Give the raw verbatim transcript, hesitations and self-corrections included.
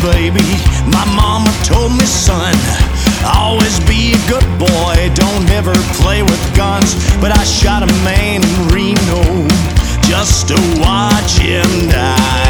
baby. My mama told me, son, always be a good boy, don't ever play with guns. But I shot a man in Reno just to watch him die.